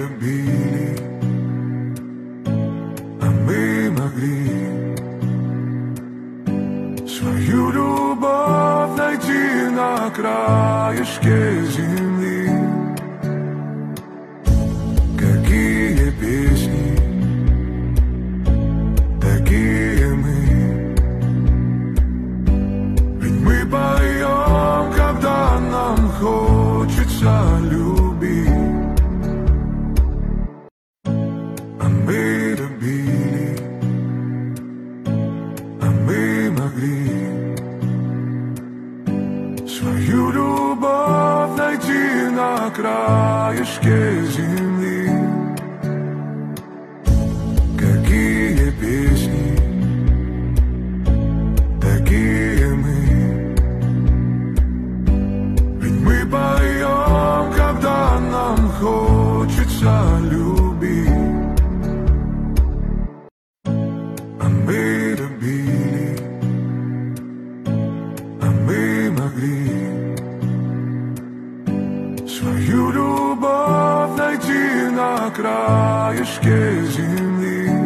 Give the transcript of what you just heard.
любили, а мы могли свою любовь найти на краешке земли. Какие песни, такие мы. Ведь мы поем, когда нам хочется любить. А мы любили, а мы могли свою любовь найти на краешке земли. Какие песни, такие мы. Ведь мы поем, когда нам хочется любить. А мы любили, а мы могли свою любовь найти на краешке земли.